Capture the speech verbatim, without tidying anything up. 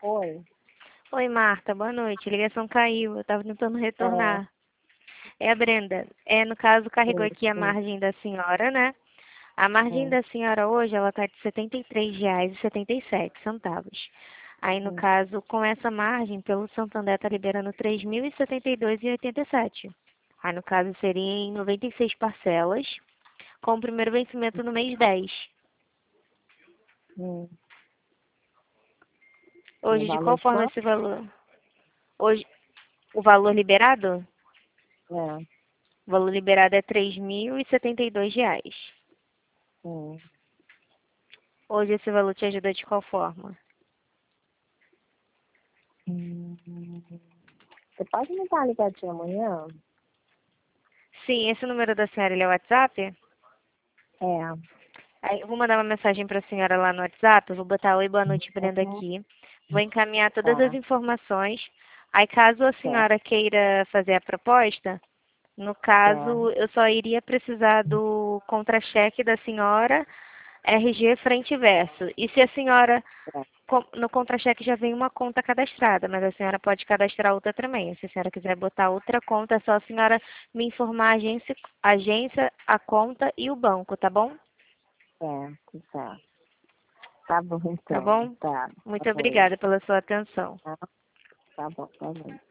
Oi. Oi, Marta, boa noite. A ligação caiu, eu estava tentando É, retornar. É a Brenda. É, no caso, carregou sim, aqui a sim, margem da senhora, né? A margem sim, da senhora hoje, ela está de setenta e três reais e setenta e sete centavos. Aí, no sim. caso, com essa margem, pelo Santander está liberando três mil e setenta e dois reais e oitenta e sete. Aí, no caso, seria em noventa e seis parcelas, com o primeiro vencimento no mês dez. Hum. No Hoje, de valor qual de forma quanto? esse valor? Hoje, o valor liberado? É, O valor liberado é três mil e setenta e dois reais. sim. Hoje esse valor te ajuda de qual forma? Hum. Você pode me dar a ligadinha amanhã? Sim, esse número da senhora ele é o WhatsApp? É. Aí eu vou mandar uma mensagem para a senhora lá no WhatsApp. Eu vou botar oi, boa noite, Brenda Uhum. aqui. Vou encaminhar todas as Tá, informações. Aí, caso a certo, senhora queira fazer a proposta, no certo. caso, eu só iria precisar do contra-cheque da senhora, R G frente e verso. E se a senhora certo. com- no contra-cheque já vem uma conta cadastrada, mas a senhora pode cadastrar outra também. Se a senhora quiser botar outra conta, é só a senhora me informar a agência, a agência, a conta e o banco, tá bom? Certo, certo. Tá bom, Tá então. bom? Tá, tá Muito bom. obrigada pela sua atenção. Tá, tá bom, tá bom.